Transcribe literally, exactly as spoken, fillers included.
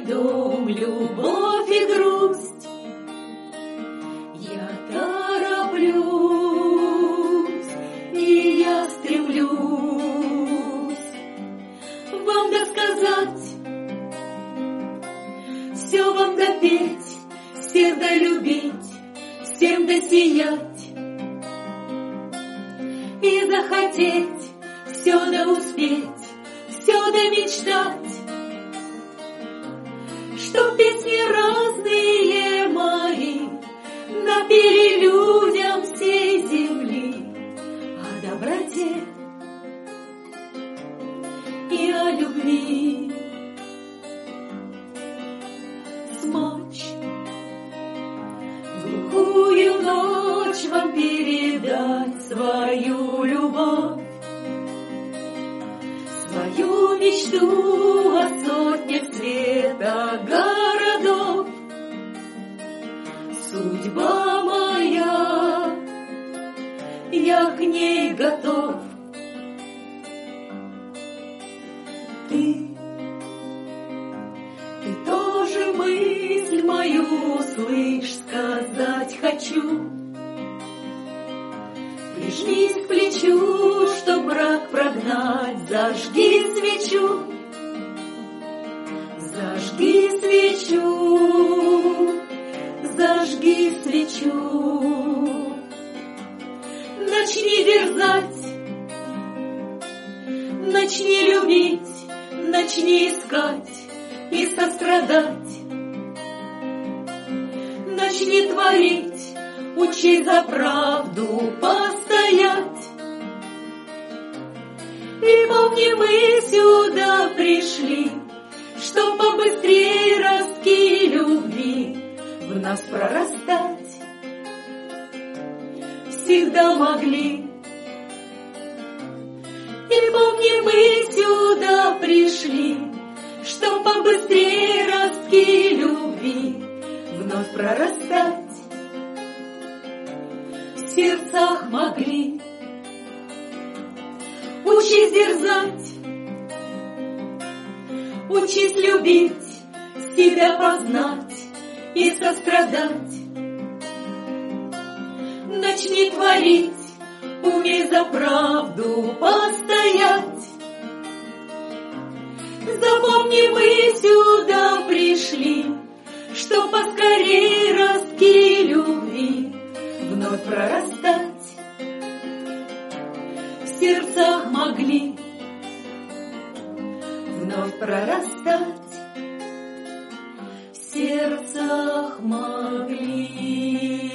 дом, любовь и грусть. Я тороплюсь, и я стремлюсь вам досказать, все вам допеть, всех долюбить, всем досиять и захотеть все да успеть, все да мечтать, чтоб песни разные мои напели людям всей земли о доброте и о любви. Смочь в глухую ночь вам передать свою любовь, свою мечту о сотнях света городов. Судьба моя, я к ней готов. Ты, ты тоже мысль мою услышь, сказать хочу. Прижмись к плечу, чтоб мрак прогнать, зажги свечу, зажги свечу, зажги свечу. Начни дерзать, начни любить, начни искать и сострадать. Начни творить, учись за правду постоять. И помни, мы сюда пришли, чтоб побыстрее ростки любви в нас прорастать всегда могли. И помни, мы сюда пришли, чтоб побыстрее ростки любви вновь прорастать в сердцах могли. Учись дерзать, учись любить, себя познать и сострадать. Начни творить, умей за правду постоять. Запомни, мы сюда пришли, чтоб поскорей ростки любви вновь прорастать в сердцах могли, вновь прорастать в сердцах могли.